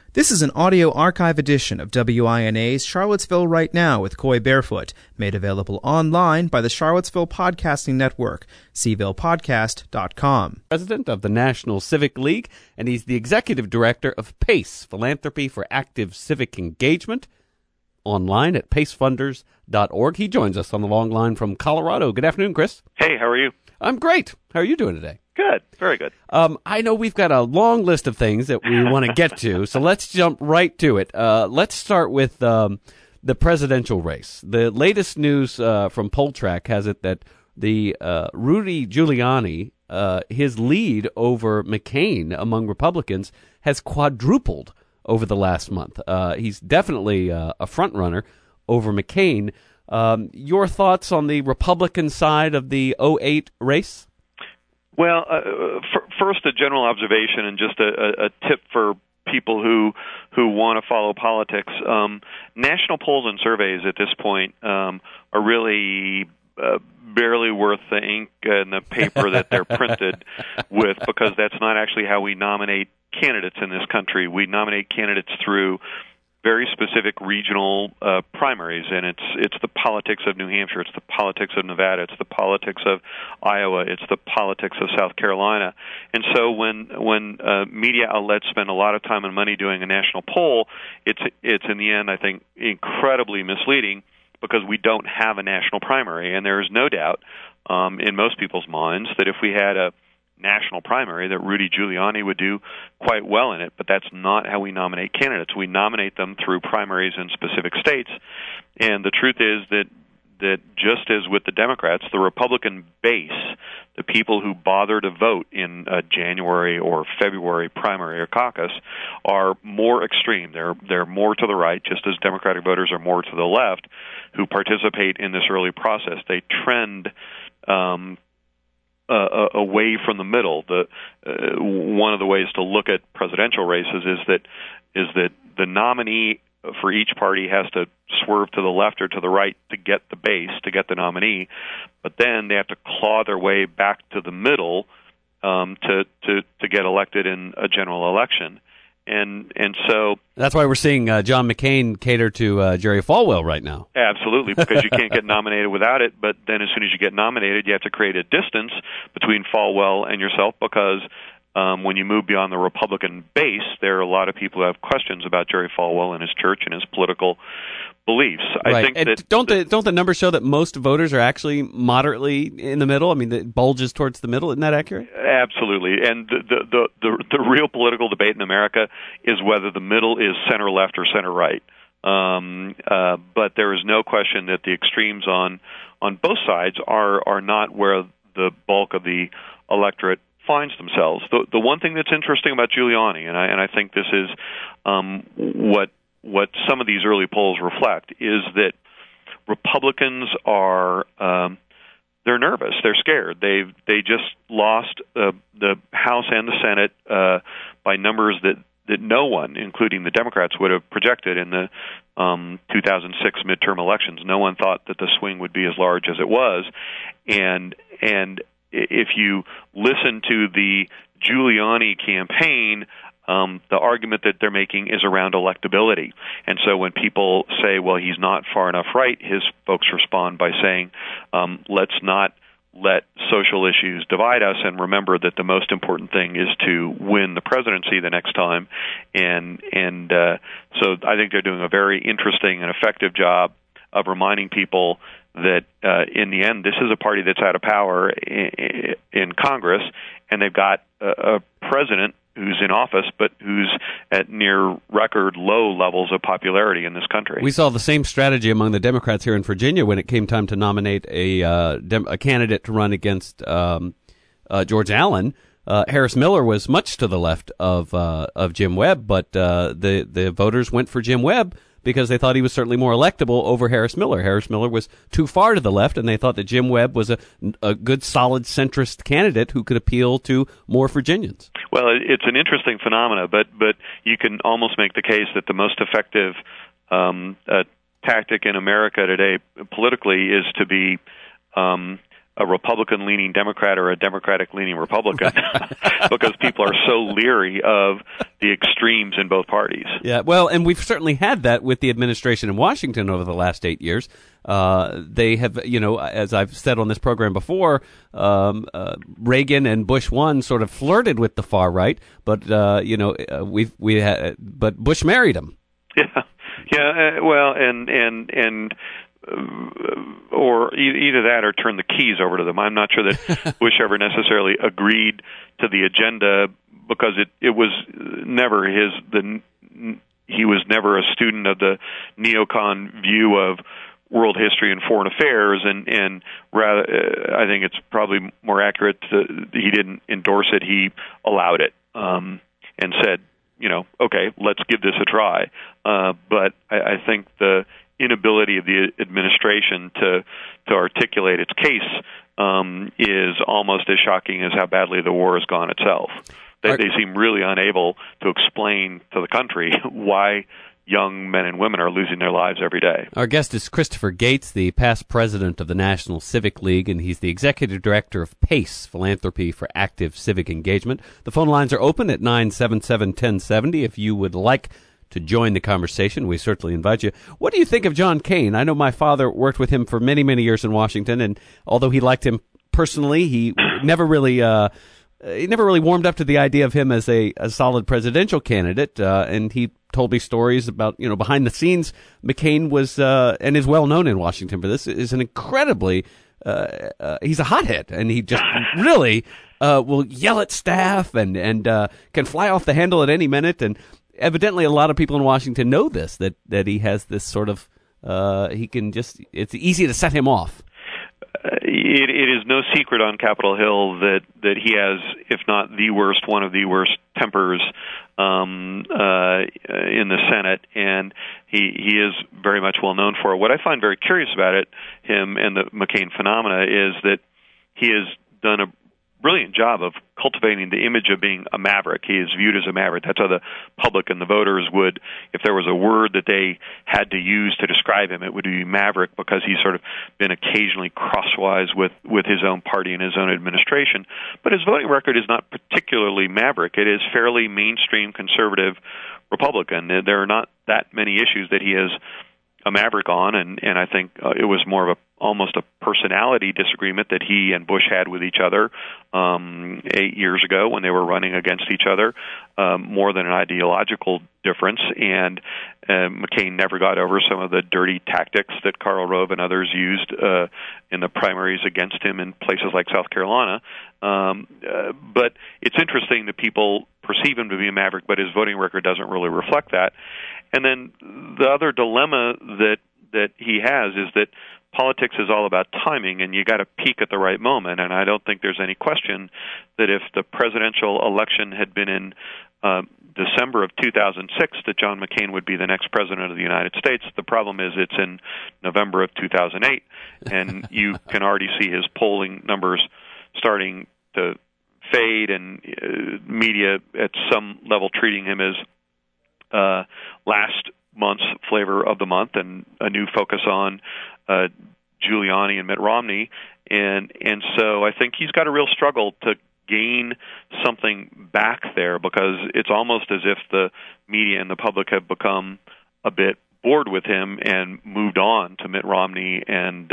This is an audio archive edition of WINA's Charlottesville Right Now with Coy Barefoot, made available online by the Charlottesville Podcasting Network, cvillePodcast.com. President of the National Civic League, and he's the executive director of PACE, Philanthropy for Active Civic Engagement, online at pacefunders.org. He joins us on the long line from Colorado. Good afternoon, Chris. Hey, how are you? I'm great. How are you doing today? Good, very good. I know we've got a long list of things that we want to get to, so let's jump right to it. Let's start with the presidential race. The latest news from PollTrack has it that the Rudy Giuliani, his lead over McCain among Republicans has quadrupled over the last month. He's definitely a front runner over McCain. Your thoughts on the Republican side of the 2008 race? Well, first a general observation and just a tip for people who want to follow politics. National polls and surveys at this point are really barely worth the ink and the paper that they're printed with, because that's not actually how we nominate candidates in this country. We nominate candidates through very specific regional primaries, and it's the politics of New Hampshire, it's the politics of Nevada, it's the politics of Iowa, it's the politics of South Carolina. And so when media outlets spend a lot of time and money doing a national poll, it's in the end, I think, incredibly misleading, because we don't have a national primary, and there is no doubt in most people's minds that if we had a national primary that Rudy Giuliani would do quite well in it, but that's not how we nominate candidates. We nominate them through primaries in specific states, and the truth is that just as with the Democrats, the Republican base, the people who bother to vote in a January or February primary or caucus, are more extreme. They're more to the right, just as Democratic voters are more to the left, who participate in this early process. They trend away from the middle. One of the ways to look at presidential races is that the nominee for each party has to swerve to the left or to the right to get the base, to get the nominee, but then they have to claw their way back to the middle to get elected in a general election. And so that's why we're seeing John McCain cater to Jerry Falwell right now. Absolutely, because you can't get nominated without it. But then as soon as you get nominated, you have to create a distance between Falwell and yourself, because when you move beyond the Republican base, there are a lot of people who have questions about Jerry Falwell and his church and his political beliefs. Right. I think and that don't the numbers show that most voters are actually moderately in the middle? I mean, it bulges towards the middle. Isn't that accurate? Absolutely. And the real political debate in America is whether the middle is center left or center right. But there is no question that the extremes on both sides are not where the bulk of the electorate finds themselves. The one thing that's interesting about Giuliani, and I think this is what some of these early polls reflect, is that Republicans are they're nervous, they're scared. They just lost the House and the Senate by numbers that no one, including the Democrats, would have projected in the 2006 midterm elections. No one thought that the swing would be as large as it was, and if you listen to the Giuliani campaign, the argument that they're making is around electability. And so when people say, well, he's not far enough right, his folks respond by saying, let's not let social issues divide us, and remember that the most important thing is to win the presidency the next time. And so I think they're doing a very interesting and effective job of reminding people that in the end, this is a party that's out of power in Congress, and they've got a president who's in office, but who's at near record low levels of popularity in this country. We saw the same strategy among the Democrats here in Virginia when it came time to nominate a candidate to run against George Allen. Harris Miller was much to the left of Jim Webb, but the voters went for Jim Webb because they thought he was certainly more electable over Harris Miller. Harris Miller was too far to the left, and they thought that Jim Webb was a good, solid centrist candidate who could appeal to more Virginians. Well, it's an interesting phenomena, but you can almost make the case that the most effective tactic in America today politically is to be a Republican-leaning Democrat or a Democratic-leaning Republican because people are so leery of the extremes in both parties. Yeah, well, and we've certainly had that with the administration in Washington over the last 8 years. They have, as I've said on this program before, Reagan and Bush 1 sort of flirted with the far right, but but Bush married him. Well, or either that or turn the keys over to them. I'm not sure that Bush ever necessarily agreed to the agenda because it was never he was never a student of the neocon view of world history and foreign affairs, and rather, I think it's probably more accurate he didn't endorse it. He allowed it and said, okay, let's give this a try. But I think the inability of the administration to articulate its case is almost as shocking as how badly the war has gone itself. They seem really unable to explain to the country why young men and women are losing their lives every day. Our guest is Christopher Gates, the past president of the National Civic League, and he's the executive director of PACE, Philanthropy for Active Civic Engagement. The phone lines are open at 977-1070. If you would like to join the conversation, we certainly invite you. What do you think of John Cain? I know my father worked with him for many, many years in Washington, and although he liked him personally, he never really warmed up to the idea of him as a solid presidential candidate, and he told me stories about, behind the scenes. McCain was, and is well known in Washington for this, is an incredibly, he's a hothead, and he just really will yell at staff and can fly off the handle at any minute. And evidently a lot of people in Washington know this, that he has this sort of, it's easy to set him off. It is no secret on Capitol Hill that he has, if not the worst, one of the worst tempers in the Senate, and he is very much well known for it. What I find very curious about him and the McCain phenomena is that he has done a brilliant job of cultivating the image of being a maverick. He is viewed as a maverick. That's how the public and the voters would, if there was a word that they had to use to describe him, it would be maverick, because he's sort of been occasionally crosswise with his own party and his own administration. But his voting record is not particularly maverick. It is fairly mainstream conservative Republican. There are not that many issues that he is a maverick on, and I think it was more of almost a personality disagreement that he and Bush had with each other 8 years ago when they were running against each other, more than an ideological difference. And McCain never got over some of the dirty tactics that Karl Rove and others used in the primaries against him in places like South Carolina. But it's interesting that people perceive him to be a maverick, but his voting record doesn't really reflect that. And then the other dilemma that he has is that politics is all about timing, and you got to peak at the right moment. And I don't think there's any question that if the presidential election had been in December of 2006, that John McCain would be the next president of the United States. The problem is it's in November of 2008, and you can already see his polling numbers starting to fade, and media at some level treating him as last month's flavor of the month, and a new focus on Giuliani and Mitt Romney, and so I think he's got a real struggle to gain something back there, because it's almost as if the media and the public have become a bit bored with him and moved on to Mitt Romney and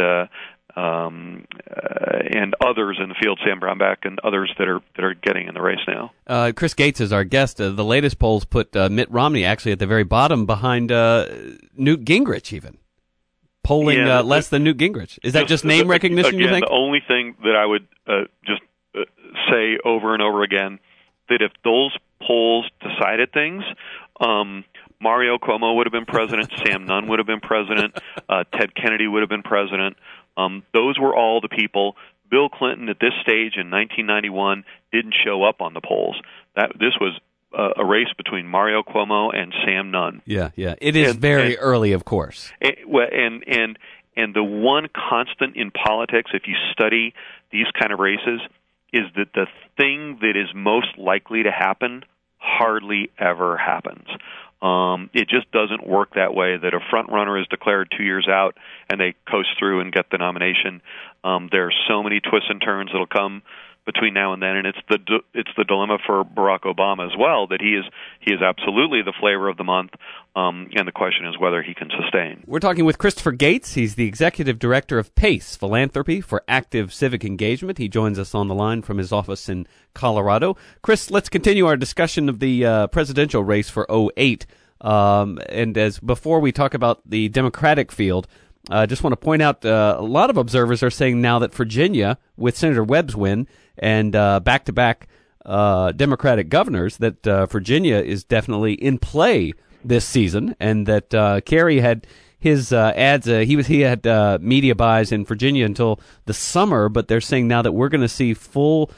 others in the field, Sam Brownback and others that are getting in the race now. Chris Gates is our guest. The latest polls put Mitt Romney actually at the very bottom, behind Newt Gingrich, even polling less than Newt Gingrich. Is that just name recognition? Again, you think? The only thing that I would just say over and over again, that if those polls decided things, Mario Cuomo would have been president, Sam Nunn would have been president, Ted Kennedy would have been president. Those were all the people. Bill Clinton at this stage in 1991 didn't show up on the polls. This was a race between Mario Cuomo and Sam Nunn. Yeah. It is very early, of course. And the one constant in politics, if you study these kind of races, is that the thing that is most likely to happen hardly ever happens. It just doesn't work that way, that a front runner is declared 2 years out and they coast through and get the nomination. There are so many twists and turns that'll come between now and then, and it's the dilemma for Barack Obama as well, that he is absolutely the flavor of the month, and the question is whether he can sustain. We're talking with Christopher Gates. He's the executive director of PACE, Philanthropy for Active Civic Engagement. He joins us on the line from his office in Colorado. Chris, let's continue our discussion of the presidential race for 2008. And as before we talk about the Democratic field, I just want to point out a lot of observers are saying now that Virginia, with Senator Webb's win and back-to-back Democratic governors, that Virginia is definitely in play this season, and that Kerry had his ads. He had media buys in Virginia until the summer, but they're saying now that we're going to see full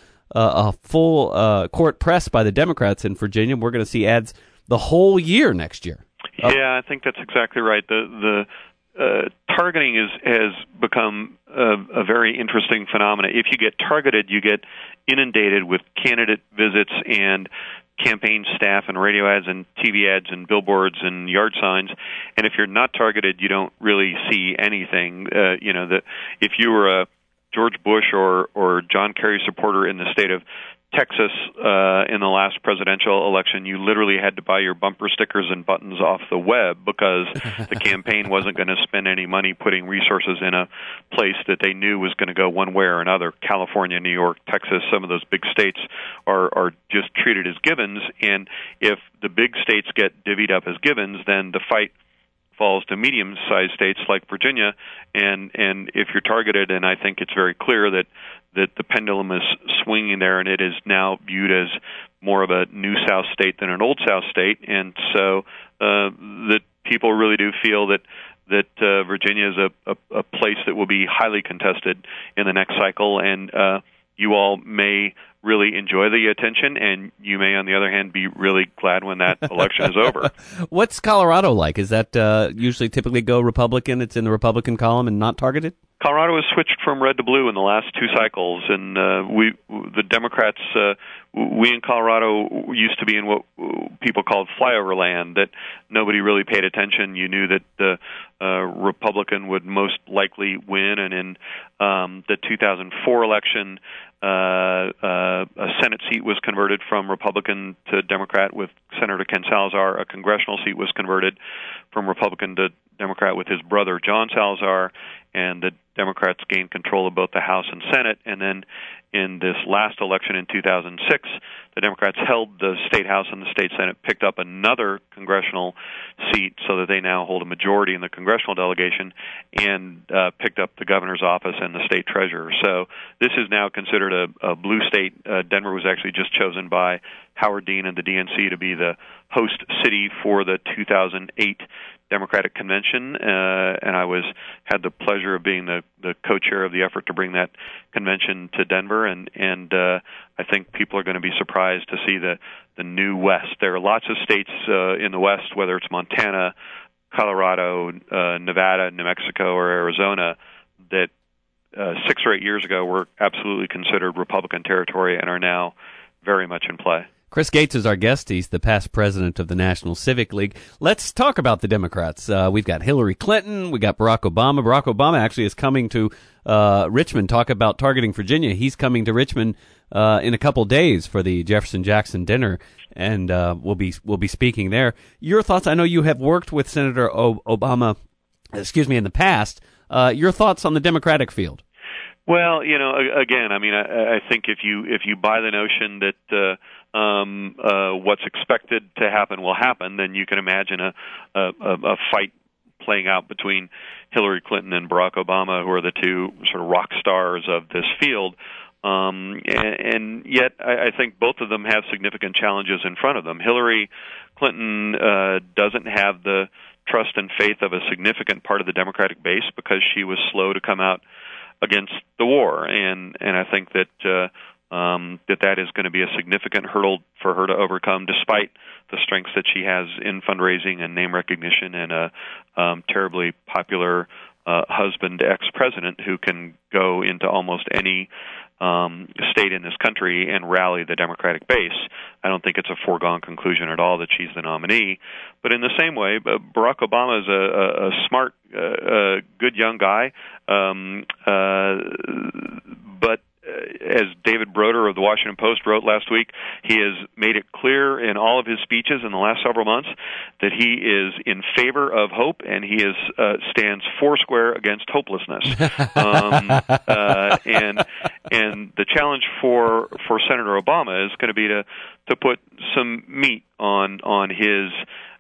court press by the Democrats in Virginia. We're going to see ads the whole year next year. Yeah, I think that's exactly right. The targeting has become a very interesting phenomenon. If you get targeted, you get inundated with candidate visits and campaign staff and radio ads and TV ads and billboards and yard signs. And if you're not targeted, you don't really see anything. That if you were a George Bush or John Kerry supporter in the state of Texas in the last presidential election, you literally had to buy your bumper stickers and buttons off the web because the campaign wasn't going to spend any money putting resources in a place that they knew was going to go one way or another. California, New York, Texas, some of those big states are just treated as givens, and if the big states get divvied up as givens, then the fight falls to medium-sized states like Virginia, and if you're targeted, and I think it's very clear that the pendulum is swinging there, and it is now viewed as more of a new South state than an old South state, and so that people really do feel that Virginia is a place that will be highly contested in the next cycle, and you all may really enjoy the attention, and you may, on the other hand, be really glad when that election is over. What's Colorado like? Is that usually typically go Republican? It's in the Republican column and not targeted? Colorado has switched from red to blue in the last two cycles, and the Democrats, we in Colorado used to be in what people called flyover land, that nobody really paid attention. You knew that the Republican would most likely win, and in the 2004 election, a Senate seat was converted from Republican to Democrat with Senator Ken Salazar. A congressional seat was converted from Republican to Democrat with his brother John Salazar, and the Democrats gained control of both the House and Senate. And then in this last election in 2006, the Democrats held the state House and the state Senate, picked up another congressional seat so that they now hold a majority in the congressional delegation, and picked up the governor's office and the state treasurer. So this is now considered a blue state. Denver was actually just chosen by Howard Dean and the DNC to be the host city for the 2008 Democratic Convention, and I had the pleasure of being the co-chair of the effort to bring that convention to Denver, and I think people are going to be surprised to see the new West. There are lots of states in the West, whether it's Montana, Colorado, Nevada, New Mexico, or Arizona, that 6 or 8 years ago were absolutely considered Republican territory and are now very much in play. Chris Gates is our guest. He's the past president of the National Civic League. Let's talk about the Democrats. We've got Hillary Clinton. We got Barack Obama. Barack Obama actually is coming to Richmond. Talk about targeting Virginia. He's coming to Richmond in a couple days for the Jefferson Jackson dinner, and we'll be speaking there. Your thoughts? I know you have worked with Senator Obama, in the past. Your thoughts on the Democratic field? Well, again, I mean, I think if you buy the notion that what's expected to happen will happen, then you can imagine a fight playing out between Hillary Clinton and Barack Obama, who are the two sort of rock stars of this field. And yet, I think both of them have significant challenges in front of them. Hillary Clinton doesn't have the trust and faith of a significant part of the Democratic base because she was slow to come out against the war, and I think that that is going to be a significant hurdle for her to overcome, despite the strengths that she has in fundraising and name recognition and a terribly popular husband ex-president who can go into almost any state in this country and rally the Democratic base. I don't think it's a foregone conclusion at all that she's the nominee. But in the same way, Barack Obama is a smart, good young guy. But as David Broder of the Washington Post wrote last week, he has made it clear in all of his speeches in the last several months that he is in favor of hope, and he stands foursquare against hopelessness. And the challenge for Senator Obama is going to be to put some meat on his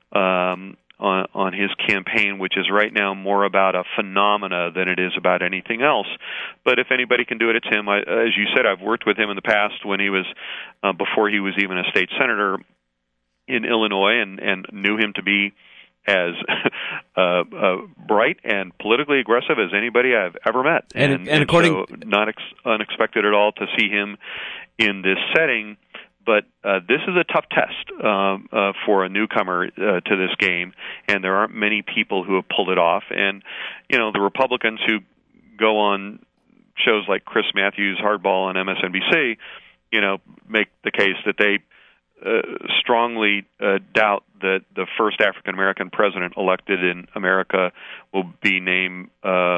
on his campaign, which is right now more about a phenomena than it is about anything else. But if anybody can do it, it's him. As you said, I've worked with him in the past when he was before he was even a state senator in Illinois, and knew him to be as bright and politically aggressive as anybody I've ever met. And according, so not unexpected at all to see him in this setting. But this is a tough test for a newcomer to this game, and there aren't many people who have pulled it off. And, the Republicans who go on shows like Chris Matthews' Hardball on MSNBC, make the case that they strongly doubt that the first African-American president elected in America will be named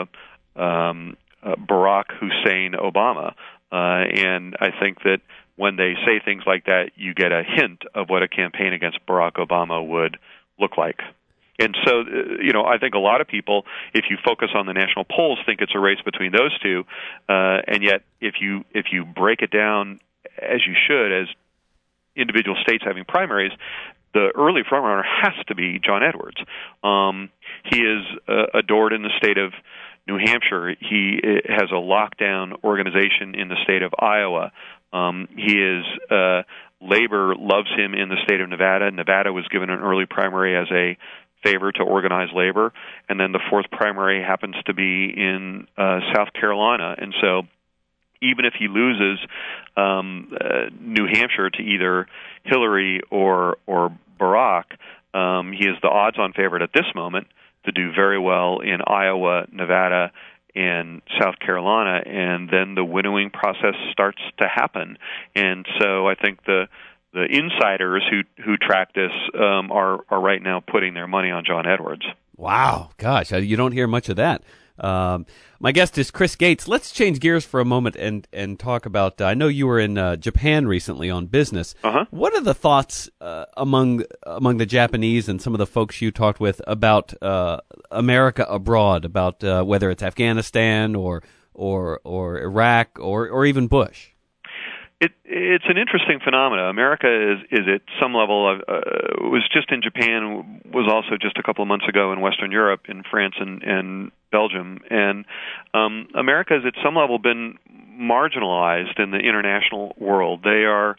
Barack Hussein Obama. And I think that when they say things like that, you get a hint of what a campaign against Barack Obama would look like. And so, I think a lot of people, if you focus on the national polls, think it's a race between those two. And yet, if you break it down as you should, as individual states having primaries, the early frontrunner has to be John Edwards. He is adored in the state of New Hampshire. He has a lockdown organization in the state of Iowa. Labor loves him in the state of Nevada. Nevada was given an early primary as a favor to organize labor, and then the fourth primary happens to be in South Carolina. And so even if he loses New Hampshire to either Hillary or Barack, he is the odds-on favorite at this moment to do very well in Iowa, Nevada, and South Carolina, and then the winnowing process starts to happen. And so I think the insiders who track this are right now putting their money on John Edwards. Wow, gosh, you don't hear much of that. My guest is Chris Gates. Let's change gears for a moment and talk about, I know you were in Japan recently on business. Uh-huh. What are the thoughts among the Japanese and some of the folks you talked with about America abroad, about whether it's Afghanistan or Iraq or even Bush? It's an interesting phenomena. America is at some level, was just in Japan, was also just a couple of months ago in Western Europe, in France and Belgium. And America has at some level been marginalized in the international world. They are,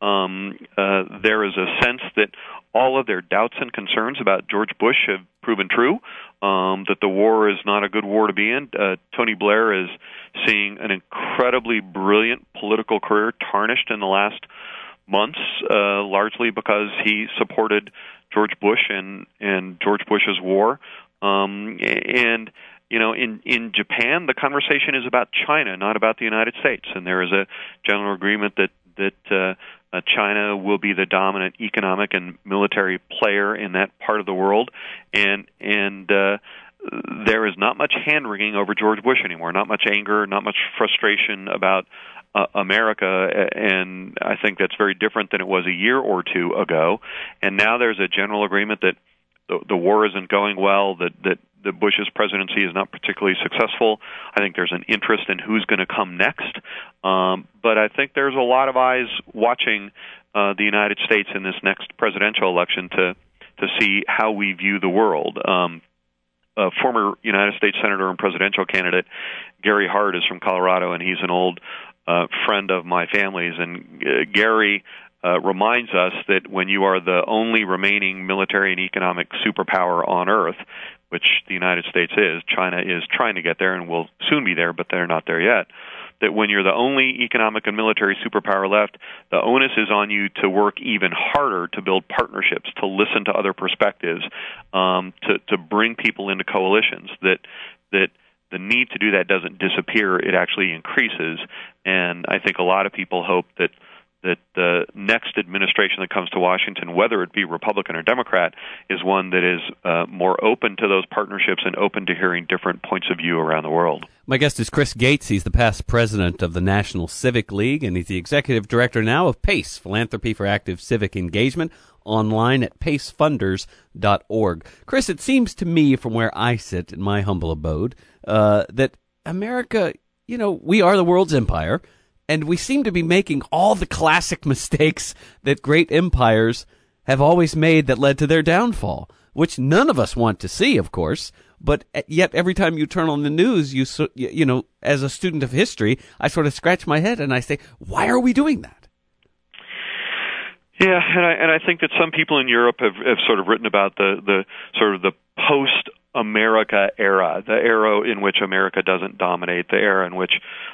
there is a sense that all of their doubts and concerns about George Bush have proven true, that the war is not a good war to be in. Tony Blair is seeing an incredibly brilliant political career tarnished in the last months, largely because he supported George Bush and George Bush's war. In Japan, the conversation is about China, not about the United States, and there is a general agreement that China will be the dominant economic and military player in that part of the world, and there is not much hand-wringing over George Bush anymore, not much anger, not much frustration about America, and I think that's very different than it was a year or two ago. And now there's a general agreement that the war isn't going well, that Bush's presidency is not particularly successful. I think there's an interest in who's going to come next. But I think there's a lot of eyes watching the United States in this next presidential election to see how we view the world. Former United States Senator and presidential candidate Gary Hart is from Colorado, and he's an old friend of my family's. And Gary reminds us that when you are the only remaining military and economic superpower on Earth, which the United States is, China is trying to get there and will soon be there, but they're not there yet, that when you're the only economic and military superpower left, the onus is on you to work even harder to build partnerships, to listen to other perspectives, to bring people into coalitions, that that the need to do that doesn't disappear; it actually increases. And I think a lot of people hope that the next administration that comes to Washington, whether it be Republican or Democrat, is one that is more open to those partnerships and open to hearing different points of view around the world. My guest is Chris Gates. He's the past president of the National Civic League, and he's the executive director now of PACE, Philanthropy for Active Civic Engagement, online at pacefunders.org. Chris, it seems to me, from where I sit in my humble abode, that America, we are the world's empire, and we seem to be making all the classic mistakes that great empires have always made that led to their downfall, which none of us want to see, of course. But yet every time you turn on the news, as a student of history, I sort of scratch my head and I say, why are we doing that? Yeah, and I think that some people in Europe have sort of written about the sort of the post-America era, the era in which America doesn't dominate, the era in which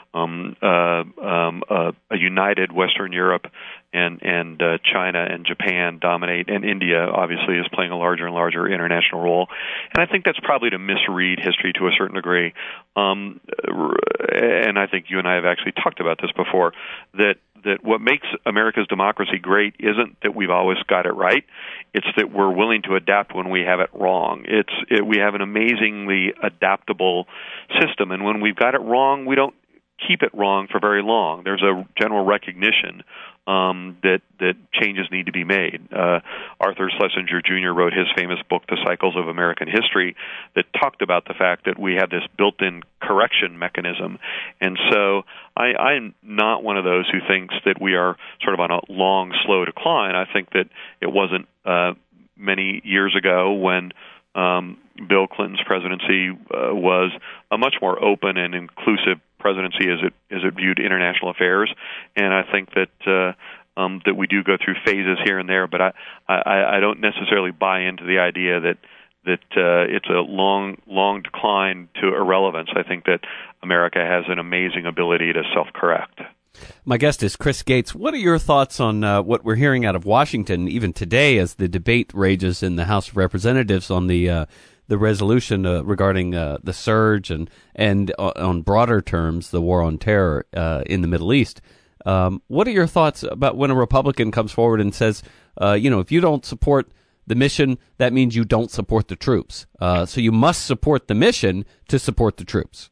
a united Western Europe and China and Japan dominate, and India obviously is playing a larger and larger international role. And I think that's probably to misread history to a certain degree. And I think you and I have actually talked about this before, that what makes America's democracy great isn't that we've always got it right. It's that we're willing to adapt when we have it wrong. We have an amazingly adaptable system, and when we've got it wrong, we don't keep it wrong for very long. There's a general recognition that changes need to be made. Arthur Schlesinger Jr. wrote his famous book, The Cycles of American History, that talked about the fact that we have this built-in correction mechanism. And so I'm not one of those who thinks that we are sort of on a long, slow decline. I think that it wasn't many years ago when Bill Clinton's presidency was a much more open and inclusive presidency as it viewed international affairs, and I think that that we do go through phases here and there, but I don't necessarily buy into the idea that it's a long decline to irrelevance. I think that America has an amazing ability to self-correct. My guest is Chris Gates. What are your thoughts on what we're hearing out of Washington, even today, as the debate rages in the House of Representatives on the resolution regarding the surge and on broader terms, the war on terror in the Middle East? What are your thoughts about when a Republican comes forward and says, if you don't support the mission, that means you don't support the troops. So you must support the mission to support the troops.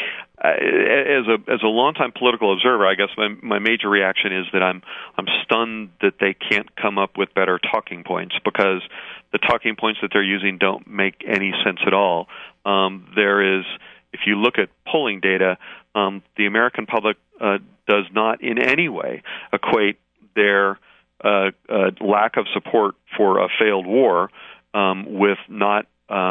As a longtime political observer, I guess my major reaction is that I'm stunned that they can't come up with better talking points, because the talking points that they're using don't make any sense at all. There is, if you look at polling data, the American public does not in any way equate their lack of support for a failed war with not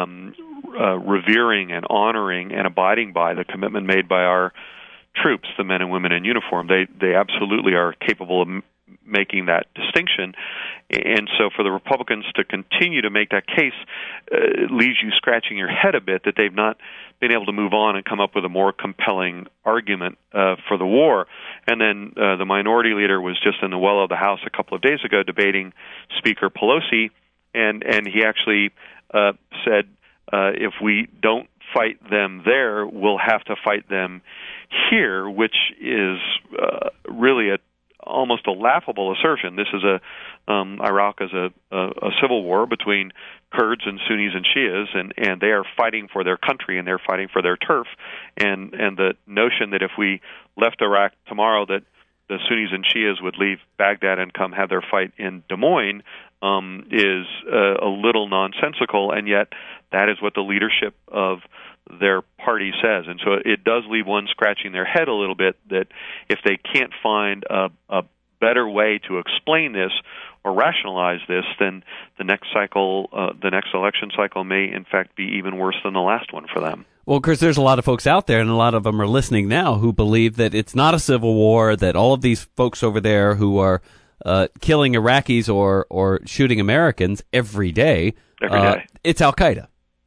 revering and honoring and abiding by the commitment made by our troops, the men and women in uniform. They absolutely are capable of making that distinction. And so for the Republicans to continue to make that case leaves you scratching your head a bit that they've not been able to move on and come up with a more compelling argument for the war. And then the minority leader was just in the well of the House a couple of days ago debating Speaker Pelosi, and he actually said, if we don't fight them there, we'll have to fight them here, which is really almost a laughable assertion. This is Iraq is a civil war between Kurds and Sunnis and Shias, and they are fighting for their country and they're fighting for their turf. And the notion that if we left Iraq tomorrow, that the Sunnis and Shias would leave Baghdad and come have their fight in Des Moines is a little nonsensical, and yet that is what the leadership of their party says. And so it does leave one scratching their head a little bit that if they can't find a better way to explain this or rationalize this, then the next cycle, the next election cycle may in fact be even worse than the last one for them. Well, Chris, there's a lot of folks out there, and a lot of them are listening now, who believe that it's not a civil war, that all of these folks over there who are killing Iraqis or shooting Americans every day, it's Al-Qaeda.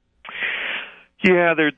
Yeah, they're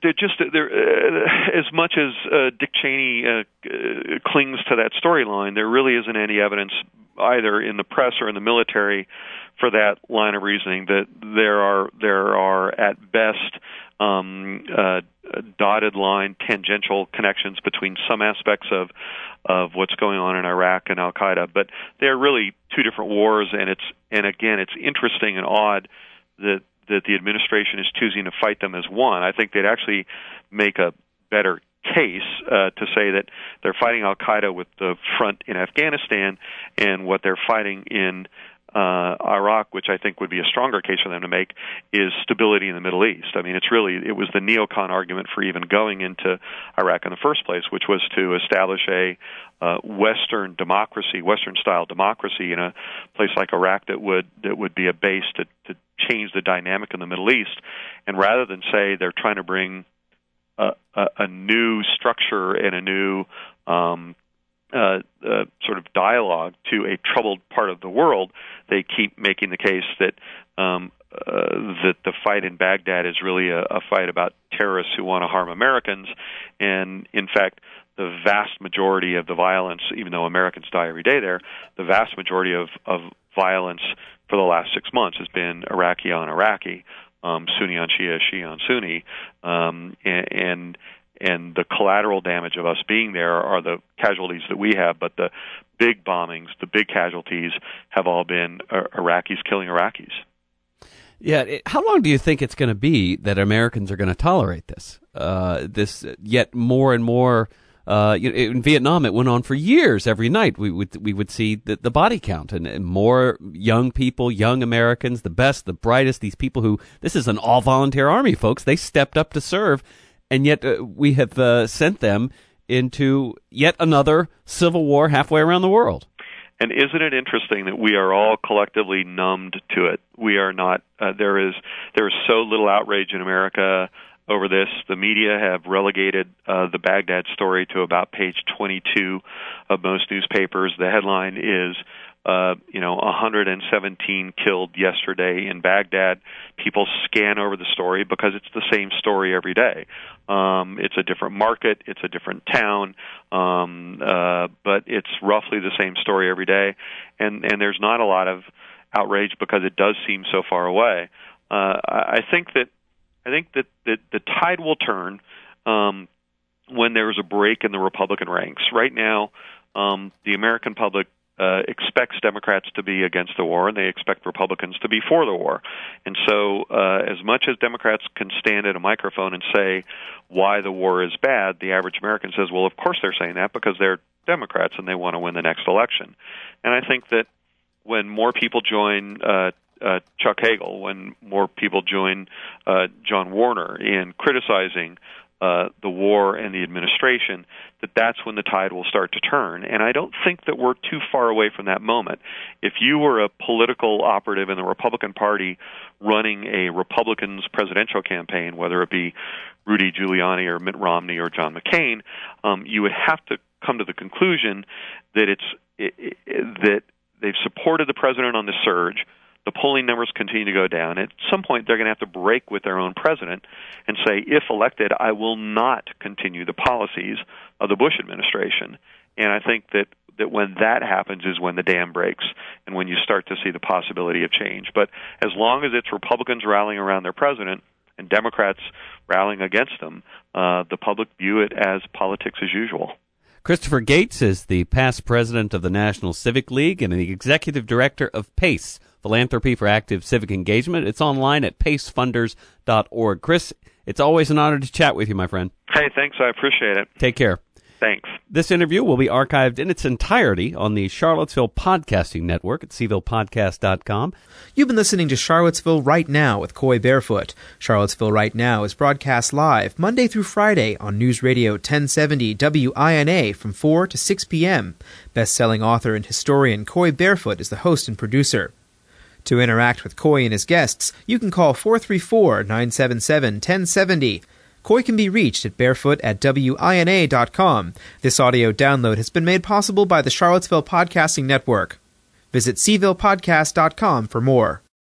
as much as Dick Cheney clings to that storyline, there really isn't any evidence either in the press or in the military for that line of reasoning. That there are at best dotted line, tangential connections between some aspects of what's going on in Iraq and Al Qaeda, but they're really two different wars. And it's interesting and odd that the administration is choosing to fight them as one. I think they'd actually make a better case to say that they're fighting Al Qaeda with the front in Afghanistan, and what they're fighting in Iraq, which I think would be a stronger case for them to make, is stability in the Middle East. I mean, it was the neocon argument for even going into Iraq in the first place, which was to establish a Western democracy, Western-style democracy in a place like Iraq that would be a base to change the dynamic in the Middle East. And rather than say they're trying to bring a new structure and a new sort of dialogue to a troubled part of the world, they keep making the case that that the fight in Baghdad is really a fight about terrorists who want to harm Americans. And in fact, the vast majority of the violence, even though Americans die every day there, the vast majority of violence for the last 6 months has been Iraqi on Iraqi, Sunni on Shia, Shia on Sunni, and the collateral damage of us being there are the casualties that we have, but the big bombings, the big casualties have all been Iraqis killing Iraqis. Yeah, how long do you think it's going to be that Americans are going to tolerate this? This yet more and more. In Vietnam, it went on for years. Every night we would see the body count and more young people, young Americans, the best, the brightest. These people who, this is an all volunteer army, folks. They stepped up to serve. And yet we have sent them into yet another civil war halfway around the world. And isn't it interesting that we are all collectively numbed to it? We are not. There is so little outrage in America over this. The media have relegated the Baghdad story to about page 22 of most newspapers. The headline is 117 killed yesterday in Baghdad. People scan over the story because it's the same story every day. It's a different market, it's a different town, but it's roughly the same story every day. And there's not a lot of outrage because it does seem so far away. I think that the tide will turn when there's a break in the Republican ranks. Right now, the American public expects Democrats to be against the war, and they expect Republicans to be for the war. And so as much as Democrats can stand at a microphone and say why the war is bad, the average American says, well, of course they're saying that because they're Democrats and they want to win the next election. And I think that when more people join Chuck Hagel, when more people join John Warner in criticizing the war and the administration, that's when the tide will start to turn. And I don't think that we're too far away from that moment. If you were a political operative in the Republican Party running a Republican's presidential campaign, whether it be Rudy Giuliani or Mitt Romney or John McCain, you would have to come to the conclusion that that they've supported the president on the surge. The polling numbers continue to go down. At some point, they're going to have to break with their own president and say, if elected, I will not continue the policies of the Bush administration. And I think that when that happens is when the dam breaks and when you start to see the possibility of change. But as long as it's Republicans rallying around their president and Democrats rallying against them, the public view it as politics as usual. Christopher Gates is the past president of the National Civic League and the executive director of PACE, Philanthropy for Active Civic Engagement. It's online at pacefunders.org. Chris, it's always an honor to chat with you, my friend. Hey, thanks. I appreciate it. Take care. Thanks. This interview will be archived in its entirety on the Charlottesville Podcasting Network at cvillePodcast.com. You've been listening to Charlottesville Right Now with Coy Barefoot. Charlottesville Right Now is broadcast live Monday through Friday on News Radio 1070 WINA from 4 to 6 p.m. Best-selling author and historian Coy Barefoot is the host and producer. To interact with Coy and his guests, you can call 434-977-1070. Coy can be reached at barefoot@wina.com. This audio download has been made possible by the Charlottesville Podcasting Network. Visit cvillePodcast.com for more.